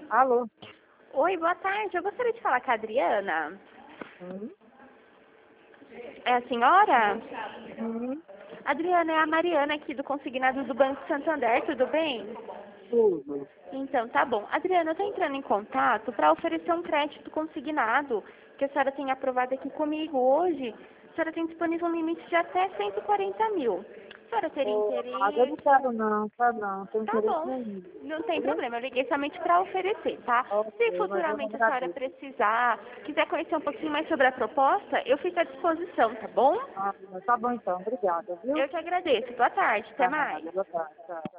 Alô? Oi, boa tarde. Eu gostaria de falar com a Adriana. Hum? É a senhora? Hum? Adriana, é a Mariana aqui do Consignado do Banco Santander, tudo bem? Tudo. Então, tá bom. Adriana, eu tô entrando em contato para oferecer um crédito consignado que a senhora tem aprovado aqui comigo hoje. A senhora tem disponível um limite de até 140 mil. A senhora teria Ô, mas eu não interesse? quero não, quero não, não tenho Tá interesse bom, nenhum. não tem Viu? problema, eu liguei somente para oferecer, tá? Se Ok, mas eu não futuramente a senhora agradeço. precisar, quiser conhecer um pouquinho mais sobre a proposta, eu fico à disposição, tá bom? Ah, tá bom então, obrigada, viu? Eu que agradeço. Boa tarde, até Tá, mais. boa tarde, tchau.